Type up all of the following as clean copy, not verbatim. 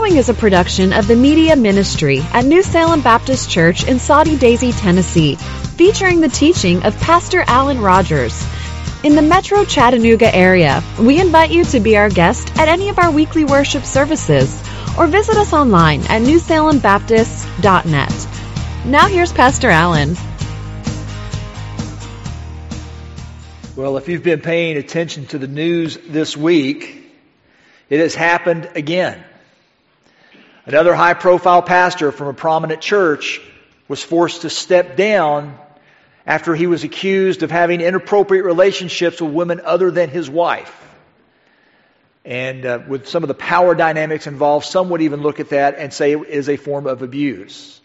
following is a production of the Media Ministry at New Salem Baptist Church in Soddy Daisy, Tennessee, featuring the teaching of Pastor Alan Rogers. In the Metro Chattanooga area, we invite you to be our guest at any of our weekly worship services or visit us online at newsalembaptist.net. Now here's Pastor Alan. Well, if you've been paying attention to the news this week, it has happened again. Another high-profile pastor from a prominent church was forced to step down after he was accused of having inappropriate relationships with women other than his wife. And with some of the power dynamics involved, some would even look at that and say it is a form of abuse.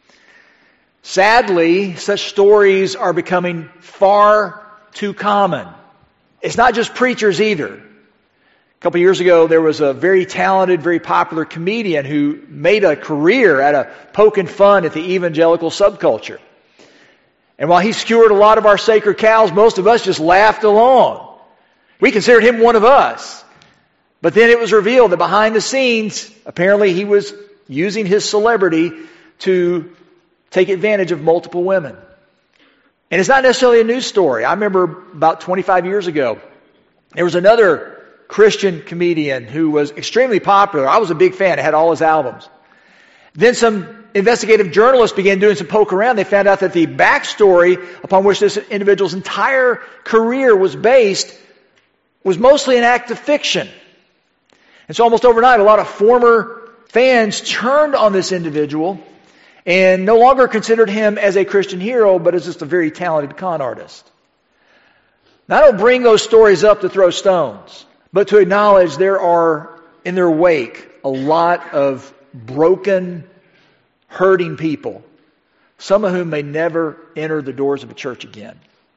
Sadly, such stories are becoming far too common. It's not just preachers either. A couple years ago, there was a very talented, very popular comedian who made a career out of poking fun at the evangelical subculture. And while he skewered a lot of our sacred cows, most of us just laughed along. We considered him one of us. But then it was revealed that behind the scenes, apparently he was using his celebrity to take advantage of multiple women. And it's not necessarily a news story. I remember about 25 years ago, there was another Christian comedian who was extremely popular. I was a big fan. I had all his albums. Then some investigative journalists began doing some poke around. They found out that the backstory upon which this individual's entire career was based was mostly an act of fiction. And so almost overnight, a lot of former fans turned on this individual and no longer considered him as a Christian hero, but as just a very talented con artist. Now, I don't bring those stories up to throw stones, but to acknowledge there are, in their wake, a lot of broken, hurting people, some of whom may never enter the doors of a church again.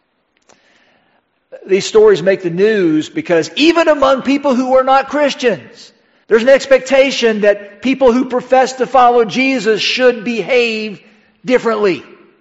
These stories make the news because even among people who are not Christians, there's an expectation that people who profess to follow Jesus should behave differently.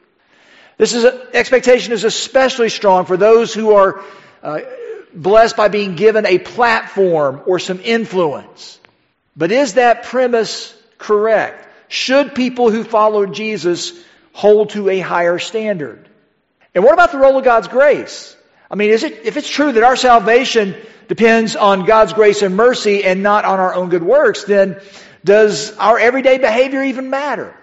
Expectation is especially strong for those who are blessed by being given a platform or some influence. But is that premise correct? Should people who follow Jesus hold to a higher standard? And what about the role of God's grace? I mean, if it's true that our salvation depends on God's grace and mercy and not on our own good works, then does our everyday behavior even matter?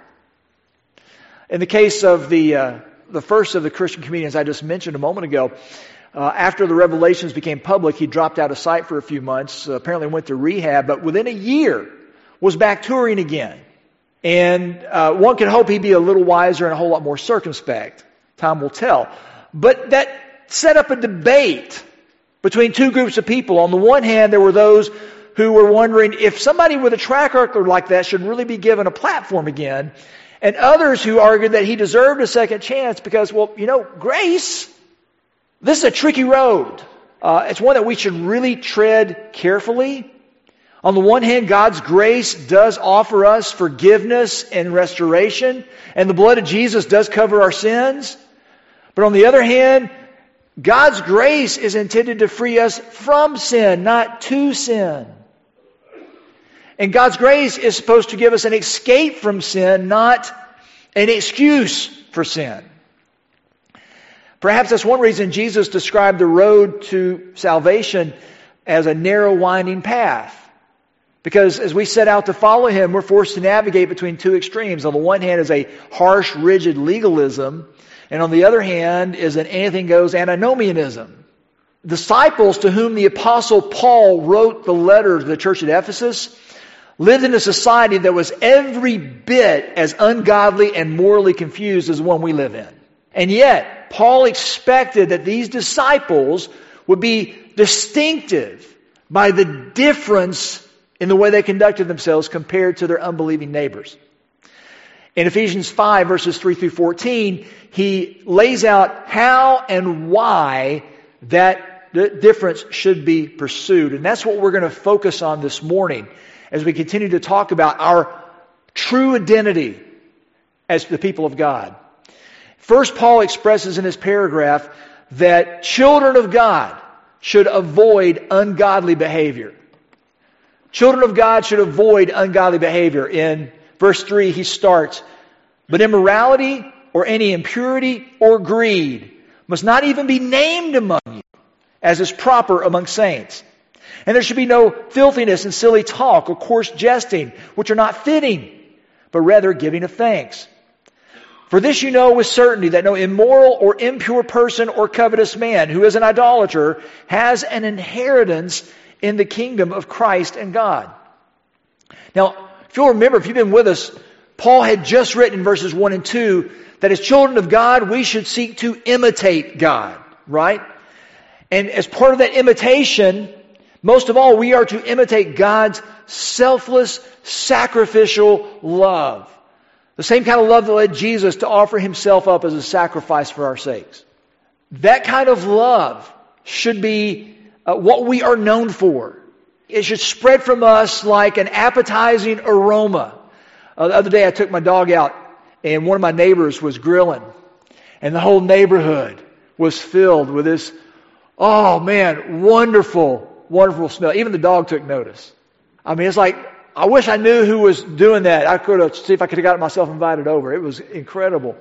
In the case of the first of the Christian comedians I just mentioned a moment ago, after the revelations became public, he dropped out of sight for a few months, apparently went to rehab, but within a year was back touring again. And one can hope he'd be a little wiser and a whole lot more circumspect. Time will tell. But that set up a debate between two groups of people. On the one hand, there were those who were wondering if somebody with a track record like that should really be given a platform again, and others who argued that he deserved a second chance because, well, grace, this is a tricky road. It's one that we should really tread carefully. On the one hand, God's grace does offer us forgiveness and restoration, and the blood of Jesus does cover our sins. But on the other hand, God's grace is intended to free us from sin, not to sin. And God's grace is supposed to give us an escape from sin, not an excuse for sin. Perhaps that's one reason Jesus described the road to salvation as a narrow, winding path. Because as we set out to follow Him, we're forced to navigate between two extremes. On the one hand is a harsh, rigid legalism, and on the other hand is an anything-goes antinomianism. Disciples to whom the Apostle Paul wrote the letter to the church at Ephesus lived in a society that was every bit as ungodly and morally confused as the one we live in. And yet, Paul expected that these disciples would be distinctive by the difference in the way they conducted themselves compared to their unbelieving neighbors. In Ephesians 5, verses 3 through 14, he lays out how and why that difference should be pursued. And that's what we're going to focus on this morning as we continue to talk about our true identity as the people of God. First, Paul expresses in his paragraph that children of God should avoid ungodly behavior. Children of God should avoid ungodly behavior. In verse 3, he starts, "But immorality or any impurity or greed must not even be named among you, as is proper among saints. And there should be no filthiness and silly talk or coarse jesting, which are not fitting, but rather giving of thanks. For this you know with certainty, that no immoral or impure person or covetous man who is an idolater has an inheritance in the kingdom of Christ and God." Now, if you'll remember, if you've been with us, Paul had just written in verses 1 and 2 that as children of God, we should seek to imitate God, right? And as part of that imitation, most of all, we are to imitate God's selfless, sacrificial love. The same kind of love that led Jesus to offer himself up as a sacrifice for our sakes. That kind of love should be what we are known for. It should spread from us like an appetizing aroma. The other day I took my dog out and one of my neighbors was grilling. And the whole neighborhood was filled with this, oh man, wonderful, wonderful smell. Even the dog took notice. I mean, it's like, I wish I knew who was doing that. I could have, see if I could have gotten myself invited over. It was incredible.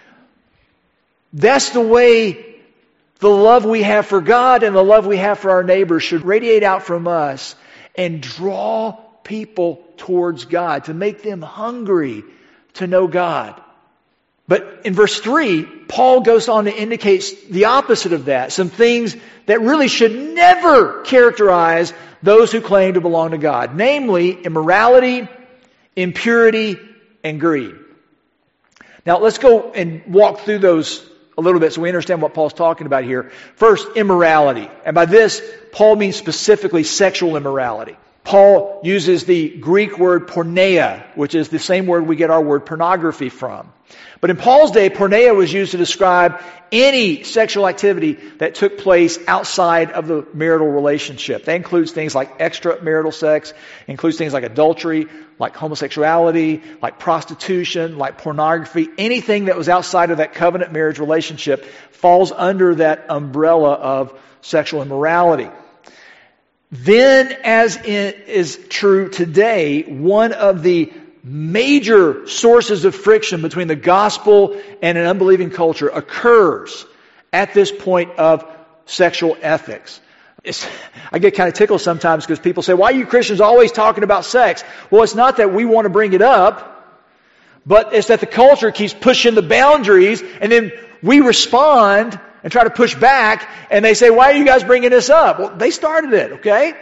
That's the way the love we have for God and the love we have for our neighbors should radiate out from us and draw people towards God, to make them hungry to know God. But in verse 3, Paul goes on to indicate the opposite of that. Some things that really should never characterize those who claim to belong to God. Namely, immorality, impurity, and greed. Now let's go and walk through those a little bit so we understand what Paul's talking about here. First, immorality. And by this, Paul means specifically sexual immorality. Paul uses the Greek word porneia, which is the same word we get our word pornography from. But in Paul's day, porneia was used to describe any sexual activity that took place outside of the marital relationship. That includes things like extramarital sex, includes things like adultery, like homosexuality, like prostitution, like pornography. Anything that was outside of that covenant marriage relationship falls under that umbrella of sexual immorality. Then, as is true today, one of the major sources of friction between the gospel and an unbelieving culture occurs at this point of sexual ethics. I get kind of tickled sometimes because people say, "Why are you Christians always talking about sex?" Well, it's not that we want to bring it up, but it's that the culture keeps pushing the boundaries, and then we respond and try to push back, and they say, "Why are you guys bringing this up?" Well, they started it, okay?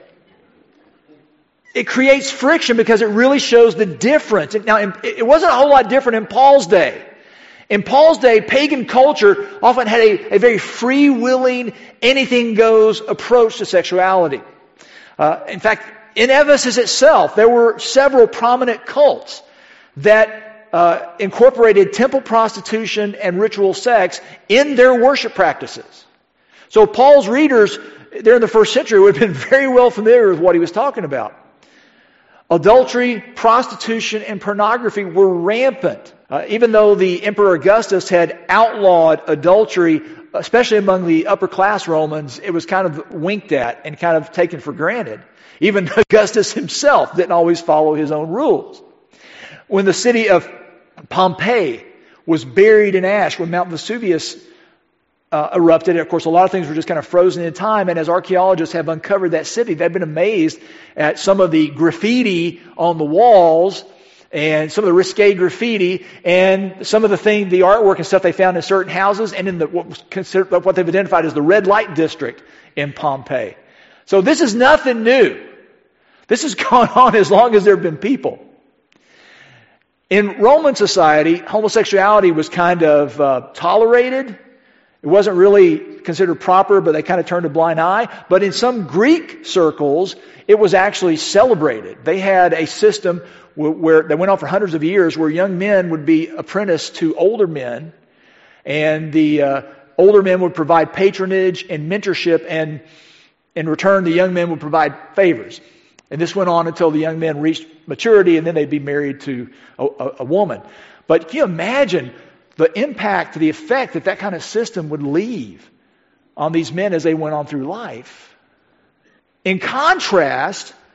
It creates friction because it really shows the difference. Now, it wasn't a whole lot different in Paul's day. In Paul's day, pagan culture often had a very free-willing, anything-goes approach to sexuality. In fact, in Ephesus itself, there were several prominent cults that incorporated temple prostitution and ritual sex in their worship practices. So Paul's readers there in the first century would have been very well familiar with what he was talking about. Adultery, prostitution, and pornography were rampant. Even though the Emperor Augustus had outlawed adultery, especially among the upper class Romans, it was kind of winked at and kind of taken for granted. Even Augustus himself didn't always follow his own rules. When the city of Pompeii was buried in ash, when Mount Vesuvius erupted, of course, a lot of things were just kind of frozen in time. And as archaeologists have uncovered that city, they've been amazed at some of the graffiti on the walls and some of the risque graffiti and some of the artwork and stuff they found in certain houses and in what they've identified as the red light district in Pompeii. So this is nothing new. This has gone on as long as there have been people. In Roman society, homosexuality was kind of tolerated. It wasn't really considered proper, but they kind of turned a blind eye. But in some Greek circles, it was actually celebrated. They had a system that went on for hundreds of years where young men would be apprenticed to older men, and the older men would provide patronage and mentorship, and in return, the young men would provide favors. And this went on until the young men reached maturity, and then they'd be married to a woman. But can you imagine the impact, the effect that kind of system would leave on these men as they went on through life? In contrast,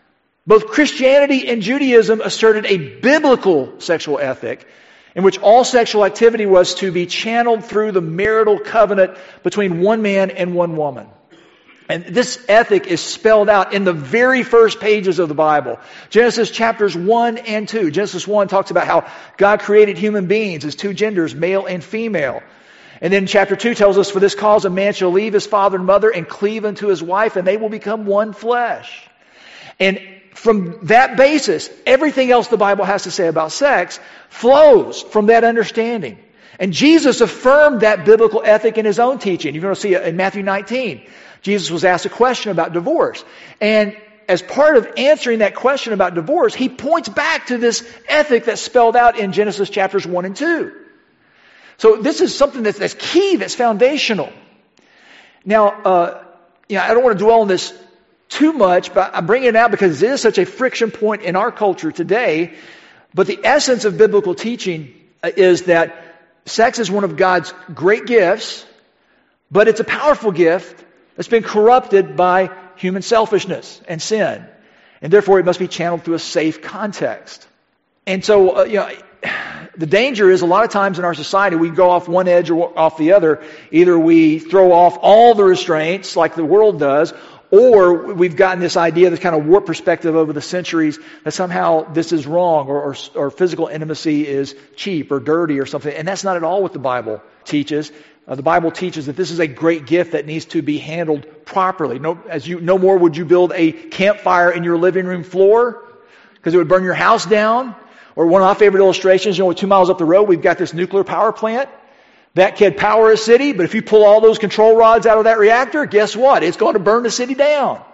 Both Christianity and Judaism asserted a biblical sexual ethic in which all sexual activity was to be channeled through the marital covenant between one man and one woman. And this ethic is spelled out in the very first pages of the Bible. Genesis chapters 1 and 2. Genesis 1 talks about how God created human beings as two genders, male and female. And then chapter 2 tells us, for this cause a man shall leave his father and mother and cleave unto his wife, and they will become one flesh. And from that basis, everything else the Bible has to say about sex flows from that understanding. And Jesus affirmed that biblical ethic in His own teaching. You're going to see it in Matthew 19. Jesus was asked a question about divorce. And as part of answering that question about divorce, He points back to this ethic that's spelled out in Genesis chapters 1 and 2. So this is something that's key, that's foundational. Now, I don't want to dwell on this too much, but I'm bringing it out because it is such a friction point in our culture today. But the essence of biblical teaching is that sex is one of God's great gifts, but it's a powerful gift that's been corrupted by human selfishness and sin. And therefore it must be channeled through a safe context. And so, the danger is a lot of times in our society we go off one edge or off the other. Either we throw off all the restraints like the world does, or we've gotten this idea, this kind of warped perspective over the centuries that somehow this is wrong or physical intimacy is cheap or dirty or something. And that's not at all what the Bible teaches. The Bible teaches that this is a great gift that needs to be handled properly. No more would you build a campfire in your living room floor because it would burn your house down. Or one of my favorite illustrations, 2 miles up the road, we've got this nuclear power plant. That can power a city, but if you pull all those control rods out of that reactor, guess what? It's going to burn the city down.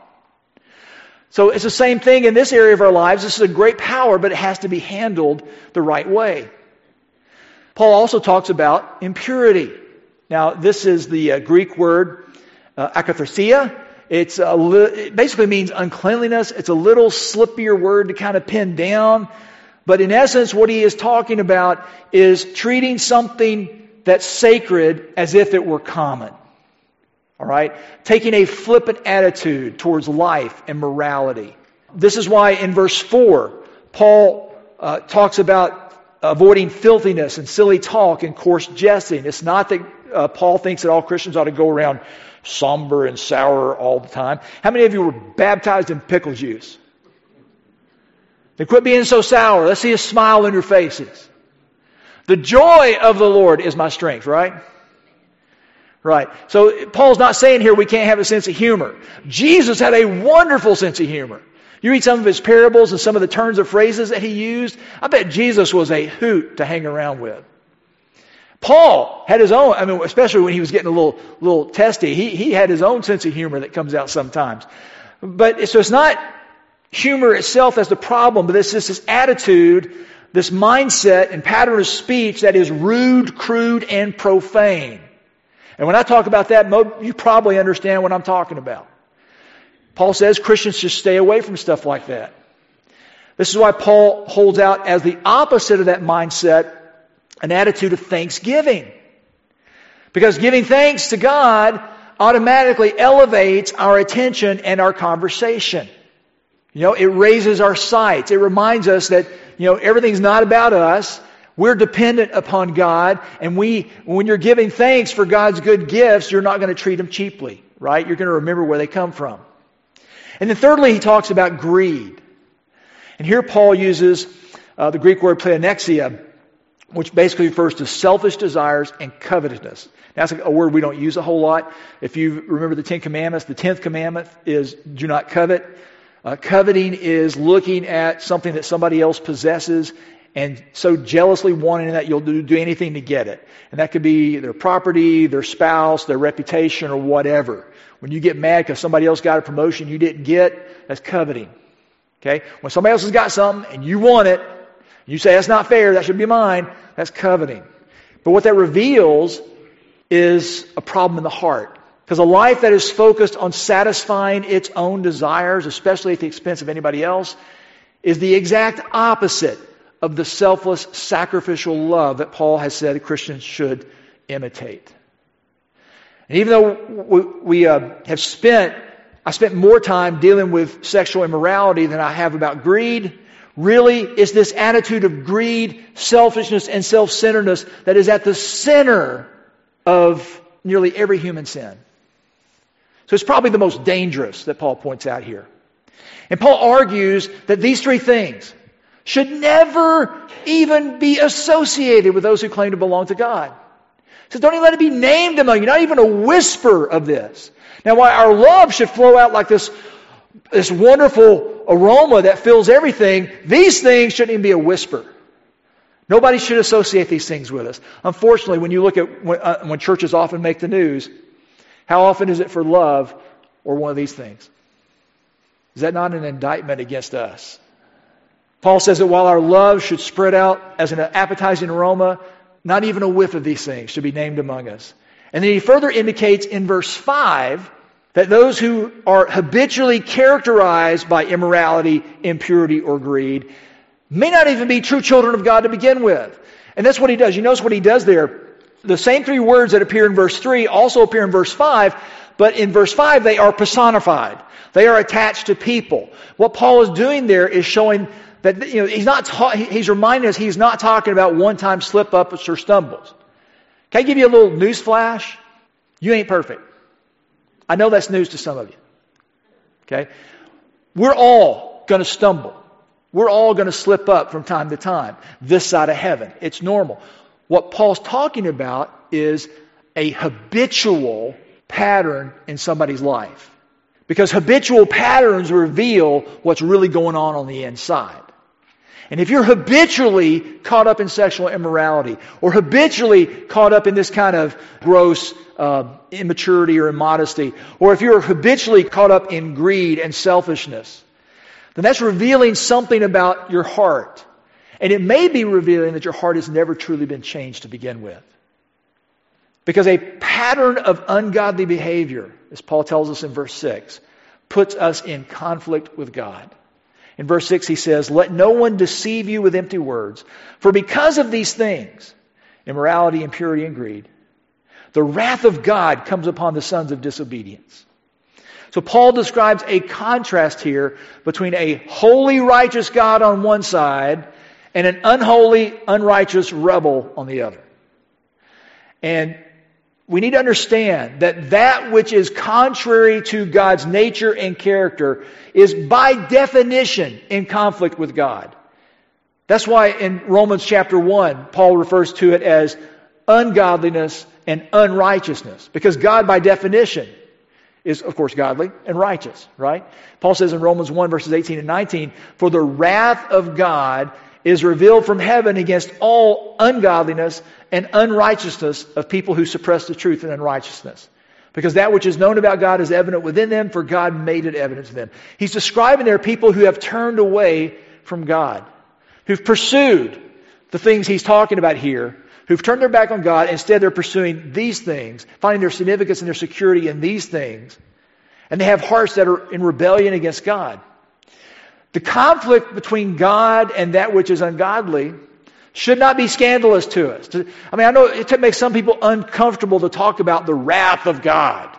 So it's the same thing in this area of our lives. This is a great power, but it has to be handled the right way. Paul also talks about impurity. Now, this is the Greek word akatharsia. It basically means uncleanliness. It's a little slippier word to kind of pin down. But in essence, what he is talking about is treating something that's sacred as if it were common. All right? Taking a flippant attitude towards life and morality. This is why in verse 4, Paul talks about avoiding filthiness and silly talk and coarse jesting. It's not that Paul thinks that all Christians ought to go around somber and sour all the time. How many of you were baptized in pickle juice? Then quit being so sour. Let's see a smile on your faces. The joy of the Lord is my strength, right? Right. So Paul's not saying here we can't have a sense of humor. Jesus had a wonderful sense of humor. You read some of his parables and some of the turns of phrases that he used. I bet Jesus was a hoot to hang around with. Paul had his own, especially when he was getting a little testy, he had his own sense of humor that comes out sometimes. But so it's not humor itself as the problem, but it's just this attitude, this mindset and pattern of speech that is rude, crude, and profane. And when I talk about that, you probably understand what I'm talking about. Paul says Christians should stay away from stuff like that. This is why Paul holds out as the opposite of that mindset an attitude of thanksgiving. Because giving thanks to God automatically elevates our attention and our conversation. It raises our sights. It reminds us that, everything's not about us. We're dependent upon God. And when you're giving thanks for God's good gifts, you're not going to treat them cheaply, right? You're going to remember where they come from. And then thirdly, he talks about greed. And here Paul uses the Greek word pleonexia, which basically refers to selfish desires and covetousness. That's a word we don't use a whole lot. If you remember the 10 Commandments, the 10th commandment is do not covet. Coveting is looking at something that somebody else possesses and so jealously wanting that you'll do anything to get it. And that could be their property, their spouse, their reputation, or whatever. When you get mad because somebody else got a promotion you didn't get, that's coveting. Okay? When somebody else has got something and you want it, you say, that's not fair, that should be mine, that's coveting. But what that reveals is a problem in the heart. Because a life that is focused on satisfying its own desires, especially at the expense of anybody else, is the exact opposite of the selfless, sacrificial love that Paul has said Christians should imitate. And even though we have spent I spent more time dealing with sexual immorality than I have about greed. Really, it's this attitude of greed, selfishness, and self-centeredness that is at the center of nearly every human sin. So it's probably the most dangerous that Paul points out here. And Paul argues that these three things should never even be associated with those who claim to belong to God. He says, don't even let it be named among you, not even a whisper of this. Now, while our love should flow out like this wonderful aroma that fills everything, these things shouldn't even be a whisper. Nobody should associate these things with us. Unfortunately, when you look at when churches often make the news, how often is it for love or one of these things? Is that not an indictment against us? Paul says that while our love should spread out as an appetizing aroma, not even a whiff of these things should be named among us. And then he further indicates in verse 5 that those who are habitually characterized by immorality, impurity, or greed may not even be true children of God to begin with. And that's what he does. You notice what he does there. The same three words that appear in verse 3 also appear in verse 5, but in verse 5 they are personified. They are attached to people. What Paul is doing there is showing that he's reminding us he's not talking about one-time slip-ups or stumbles. Can I give you a little news flash? You ain't perfect. I know that's news to some of you. Okay? We're all going to stumble. We're all going to slip up from time to time. This side of heaven. It's normal. What Paul's talking about is a habitual pattern in somebody's life. Because habitual patterns reveal what's really going on the inside. And if you're habitually caught up in sexual immorality, or habitually caught up in this kind of gross immaturity or immodesty, or if you're habitually caught up in greed and selfishness, then that's revealing something about your heart. And it may be revealing that your heart has never truly been changed to begin with. Because a pattern of ungodly behavior, as Paul tells us in verse 6, puts us in conflict with God. In verse 6 he says, let no one deceive you with empty words, for because of these things, immorality, impurity, and greed, the wrath of God comes upon the sons of disobedience. So Paul describes a contrast here between a holy, righteous God on one side and an unholy, unrighteous rebel on the other. And we need to understand that which is contrary to God's nature and character is by definition in conflict with God. That's why in Romans chapter 1, Paul refers to it as ungodliness and unrighteousness. Because God by definition is, of course, godly and righteous, right? Paul says in Romans 1 verses 18 and 19, for the wrath of God is revealed from heaven against all ungodliness and unrighteousness of people who suppress the truth in unrighteousness. Because that which is known about God is evident within them, for God made it evident to them. He's describing there people who have turned away from God, who've pursued the things he's talking about here, who've turned their back on God. Instead, they're pursuing these things, finding their significance and their security in these things. And they have hearts that are in rebellion against God. The conflict between God and that which is ungodly should not be scandalous to us. I know it makes some people uncomfortable to talk about the wrath of God.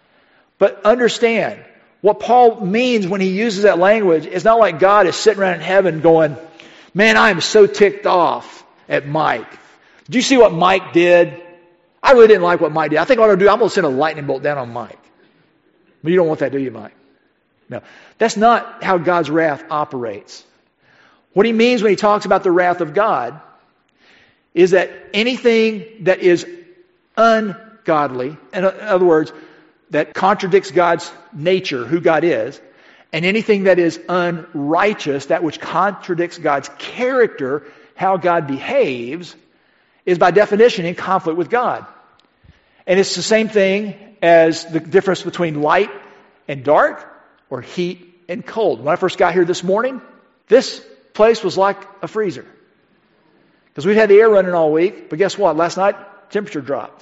But understand, what Paul means when he uses that language is not like God is sitting around in heaven going, man, I am so ticked off at Mike. Did you see what Mike did? I really didn't like what Mike did. I think what I'm going to send a lightning bolt down on Mike. But you don't want that, do you, Mike? No. That's not how God's wrath operates. What he means when he talks about the wrath of God is that anything that is ungodly, in other words, that contradicts God's nature, who God is, and anything that is unrighteous, that which contradicts God's character, how God behaves, is by definition in conflict with God. And it's the same thing as the difference between light and dark, or heat and cold. When I first got here this morning, this place was like a freezer. Because we've had the air running all week, but guess what? Last night, temperature dropped.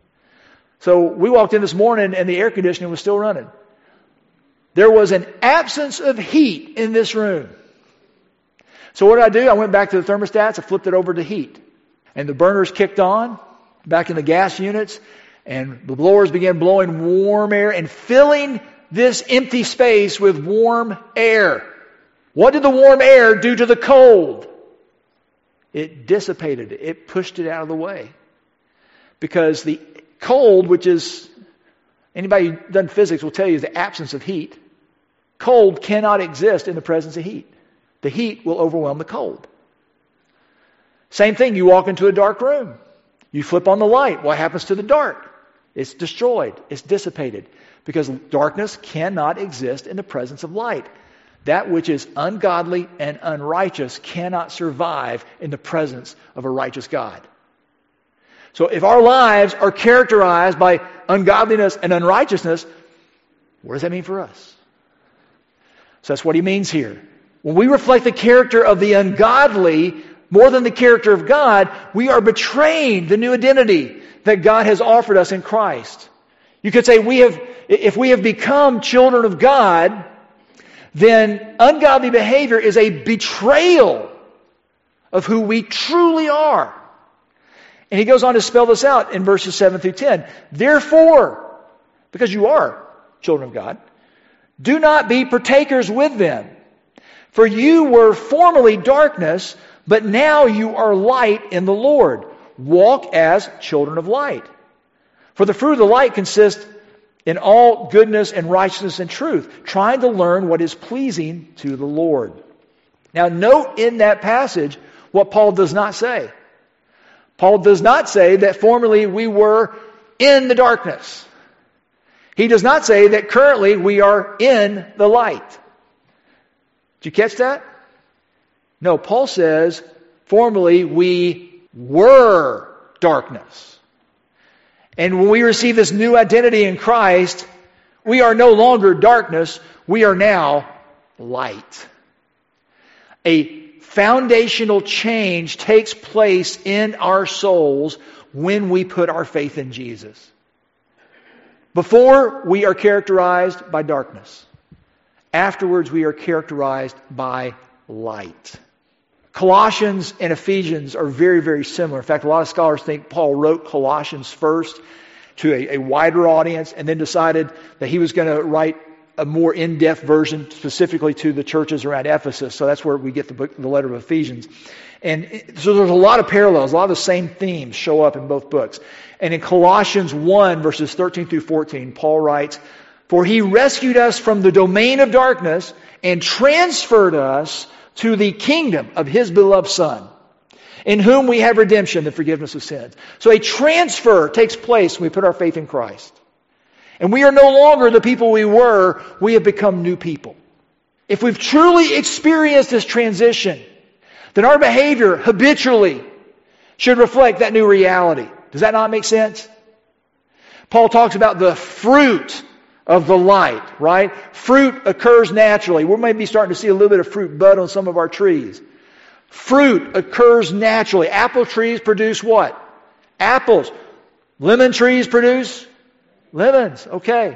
So we walked in this morning and the air conditioning was still running. There was an absence of heat in this room. So what did I do? I went back to the thermostats, I flipped it over to heat. And the burners kicked on, back in the gas units, and the blowers began blowing warm air and filling this empty space with warm air. What did the warm air do to the cold? It dissipated it. It pushed it out of the way. Because the cold, which is, anybody who's done physics will tell you, is the absence of heat. Cold cannot exist in the presence of heat. The heat will overwhelm the cold. Same thing, you walk into a dark room. You flip on the light. What happens to the dark? It's destroyed. It's dissipated. Because darkness cannot exist in the presence of light. That which is ungodly and unrighteous cannot survive in the presence of a righteous God. So if our lives are characterized by ungodliness and unrighteousness, what does that mean for us? So that's what he means here. When we reflect the character of the ungodly more than the character of God, we are betraying the new identity that God has offered us in Christ. You could say if we have become children of God, then ungodly behavior is a betrayal of who we truly are. And he goes on to spell this out in verses 7 through 10. Therefore, because you are children of God, do not be partakers with them. For you were formerly darkness, but now you are light in the Lord. Walk as children of light. For the fruit of the light consists in all goodness and righteousness and truth, trying to learn what is pleasing to the Lord. Now note in that passage what Paul does not say. Paul does not say that formerly we were in the darkness. He does not say that currently we are in the light. Did you catch that? No, Paul says formerly we were darkness. And when we receive this new identity in Christ, we are no longer darkness, we are now light. A foundational change takes place in our souls when we put our faith in Jesus. Before, we are characterized by darkness. Afterwards, we are characterized by light. Colossians and Ephesians are very, very similar. In fact, a lot of scholars think Paul wrote Colossians first to a wider audience and then decided that he was going to write a more in-depth version specifically to the churches around Ephesus. So that's where we get the letter of Ephesians. And so there's a lot of parallels. A lot of the same themes show up in both books. And in Colossians 1, verses 13 through 14, Paul writes, "For he rescued us from the domain of darkness and transferred us to the kingdom of his beloved Son, in whom we have redemption, the forgiveness of sins." So a transfer takes place when we put our faith in Christ. And we are no longer the people we were, we have become new people. If we've truly experienced this transition, then our behavior habitually should reflect that new reality. Does that not make sense? Paul talks about the fruit of the light, right? Fruit occurs naturally. We may be starting to see a little bit of fruit bud on some of our trees. Fruit occurs naturally. Apple trees produce what? Apples. Lemon trees produce lemons. Okay.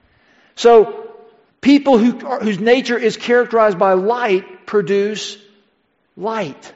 So people whose nature is characterized by light produce light.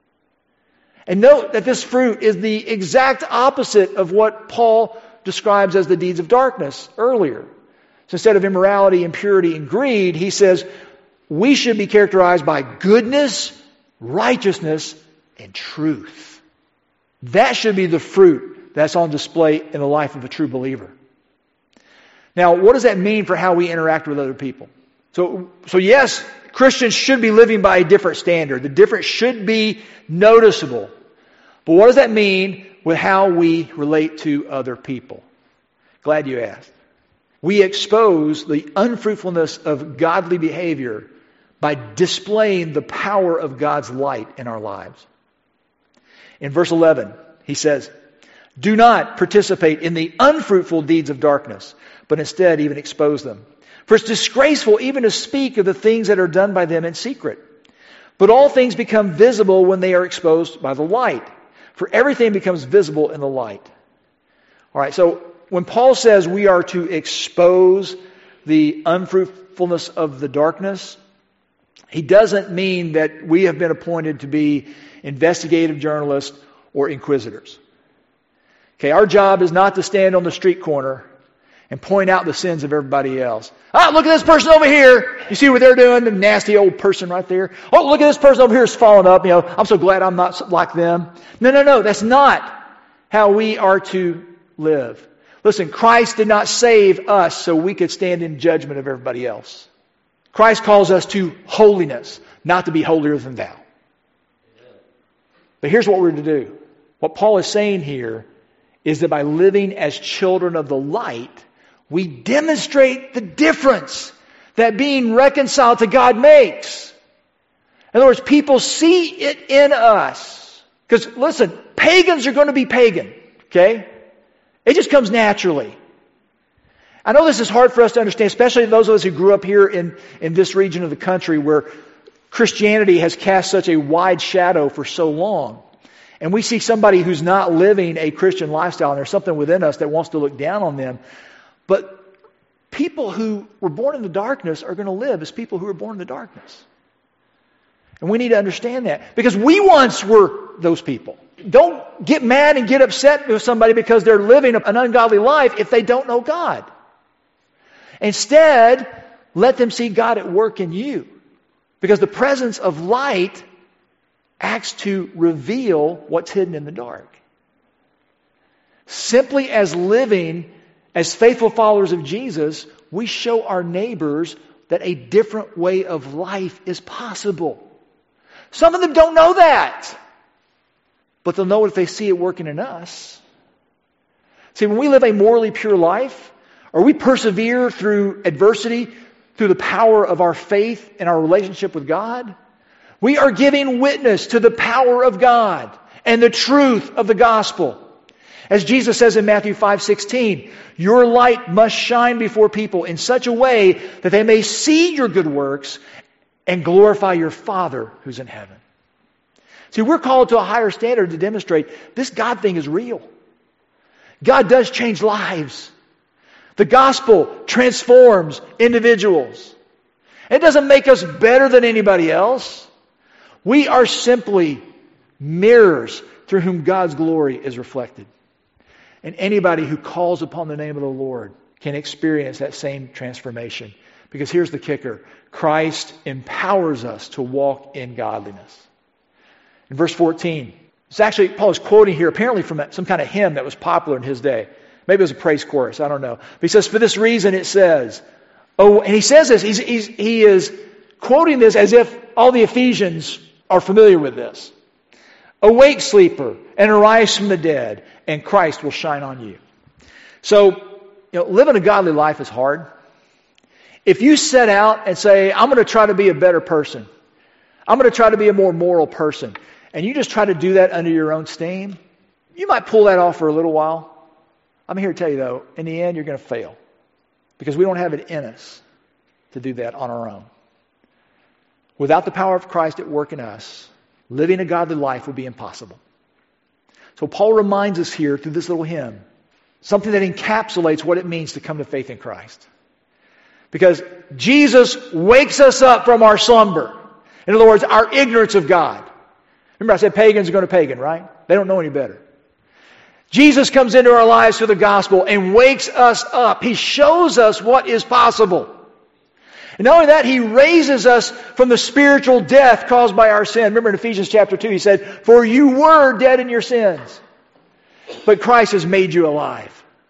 And note that this fruit is the exact opposite of what Paul describes as the deeds of darkness earlier. So instead of immorality, impurity, and greed, he says we should be characterized by goodness, righteousness, and truth. That should be the fruit that's on display in the life of a true believer. Now, what does that mean for how we interact with other people? So yes, Christians should be living by a different standard. The difference should be noticeable. But what does that mean with how we relate to other people? Glad you asked. We expose the unfruitfulness of godly behavior by displaying the power of God's light in our lives. In verse 11, he says, "Do not participate in the unfruitful deeds of darkness, but instead even expose them. For it's disgraceful even to speak of the things that are done by them in secret. But all things become visible when they are exposed by the light. For everything becomes visible in the light." All right, so when Paul says we are to expose the unfruitfulness of the darkness, he doesn't mean that we have been appointed to be investigative journalists or inquisitors. Okay, our job is not to stand on the street corner and point out the sins of everybody else. Oh, look at this person over here. You see what they're doing? The nasty old person right there. Oh, look at this person over here is falling up. I'm so glad I'm not like them. No. That's not how we are to live. Listen, Christ did not save us so we could stand in judgment of everybody else. Christ calls us to holiness, not to be holier than thou. But here's what we're to do. What Paul is saying here is that by living as children of the light, we demonstrate the difference that being reconciled to God makes. In other words, people see it in us. Because listen, pagans are going to be pagan. Okay? It just comes naturally. I know this is hard for us to understand, especially those of us who grew up here in this region of the country where Christianity has cast such a wide shadow for so long. And we see somebody who's not living a Christian lifestyle, and there's something within us that wants to look down on them. But people who were born in the darkness are going to live as people who were born in the darkness. And we need to understand that. Because we once were those people. Don't get mad and get upset with somebody because they're living an ungodly life if they don't know God. Instead, let them see God at work in you. Because the presence of light acts to reveal what's hidden in the dark. Simply as living as faithful followers of Jesus, we show our neighbors that a different way of life is possible. Some of them don't know that. But they'll know it if they see it working in us. See, when we live a morally pure life, or we persevere through adversity, through the power of our faith and our relationship with God, we are giving witness to the power of God and the truth of the gospel. As Jesus says in Matthew 5:16, your light must shine before people in such a way that they may see your good works and glorify your Father who's in heaven. See, we're called to a higher standard to demonstrate this God thing is real. God does change lives. The gospel transforms individuals. It doesn't make us better than anybody else. We are simply mirrors through whom God's glory is reflected. And anybody who calls upon the name of the Lord can experience that same transformation. Because here's the kicker. Christ empowers us to walk in godliness. In verse 14, it's actually, Paul is quoting here apparently from some kind of hymn that was popular in his day. Maybe it was a praise chorus, I don't know. But he says, for this reason it says, and he says this, he is quoting this as if all the Ephesians are familiar with this. Awake, sleeper, and arise from the dead, and Christ will shine on you. So, living a godly life is hard. If you set out and say, I'm going to try to be a better person, I'm going to try to be a more moral person, and you just try to do that under your own steam, you might pull that off for a little while. I'm here to tell you, though, in the end, you're going to fail. Because we don't have it in us to do that on our own. Without the power of Christ at work in us, living a godly life would be impossible. So Paul reminds us here through this little hymn, something that encapsulates what it means to come to faith in Christ. Because Jesus wakes us up from our slumber. In other words, our ignorance of God. Remember I said pagans are going to pagan, right? They don't know any better. Jesus comes into our lives through the gospel and wakes us up. He shows us what is possible. And not only that, He raises us from the spiritual death caused by our sin. Remember in Ephesians chapter 2, He said, for you were dead in your sins, but Christ has made you alive.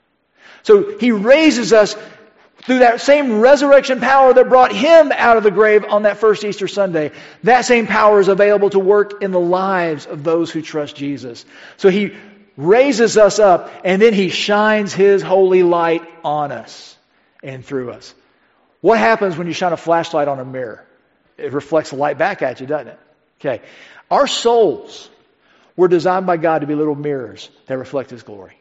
So He raises us through that same resurrection power that brought Him out of the grave on that first Easter Sunday. That same power is available to work in the lives of those who trust Jesus. So He raises us up, and then He shines His holy light on us and through us. What happens when you shine a flashlight on a mirror? It reflects the light back at you, doesn't it? Okay. Our souls were designed by God to be little mirrors that reflect His glory.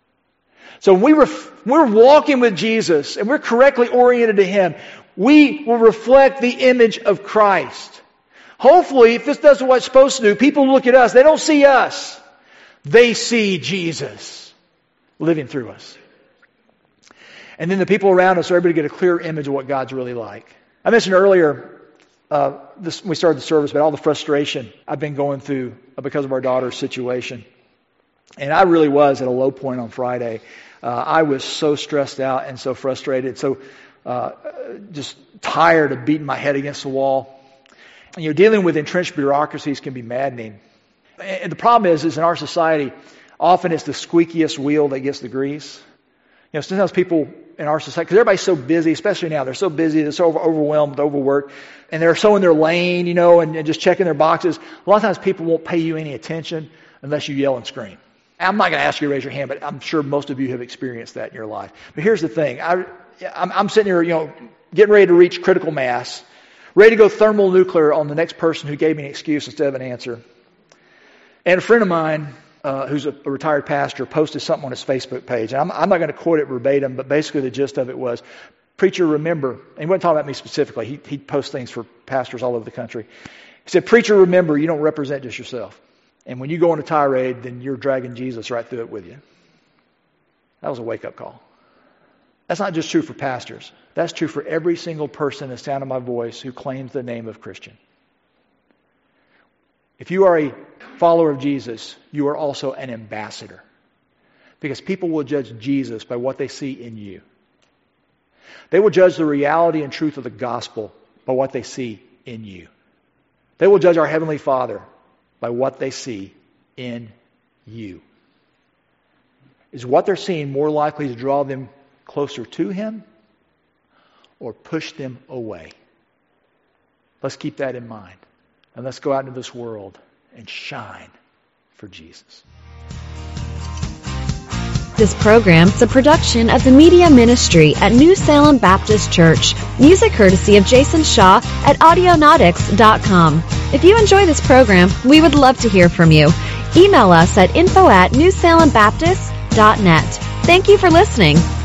So when we're walking with Jesus and we're correctly oriented to Him, we will reflect the image of Christ. Hopefully, if this does what it's supposed to do, people look at us, they don't see us. They see Jesus living through us. And then the people around us are able to get a clear image of what God's really like. I mentioned earlier, we started the service, but all the frustration I've been going through because of our daughter's situation. And I really was at a low point on Friday. I was so stressed out and so frustrated, so just tired of beating my head against the wall. Dealing with entrenched bureaucracies can be maddening. And the problem is in our society, often it's the squeakiest wheel that gets the grease. Sometimes people in our society, because everybody's so busy, especially now, they're so busy, they're so overwhelmed, overworked, and they're so in their lane, and just checking their boxes. A lot of times people won't pay you any attention unless you yell and scream. I'm not going to ask you to raise your hand, but I'm sure most of you have experienced that in your life. But here's the thing. I'm sitting here, getting ready to reach critical mass, ready to go thermonuclear on the next person who gave me an excuse instead of an answer. And a friend of mine, who's a retired pastor, posted something on his Facebook page. And I'm not going to quote it verbatim, but basically the gist of it was, "Preacher, remember," and he wasn't talking about me specifically. He posts things for pastors all over the country. He said, "Preacher, remember, you don't represent just yourself. And when you go on a tirade, then you're dragging Jesus right through it with you." That was a wake-up call. That's not just true for pastors. That's true for every single person in the sound of my voice who claims the name of Christian. If you are a follower of Jesus, you are also an ambassador. Because people will judge Jesus by what they see in you. They will judge the reality and truth of the gospel by what they see in you. They will judge our Heavenly Father by what they see in you. Is what they're seeing more likely to draw them closer to Him or push them away? Let's keep that in mind. And let's go out into this world and shine for Jesus. This program is a production of the Media Ministry at New Salem Baptist Church. Music courtesy of Jason Shaw at Audionautics.com. If you enjoy this program, we would love to hear from you. Email us at info@newsalembaptist.net. Thank you for listening.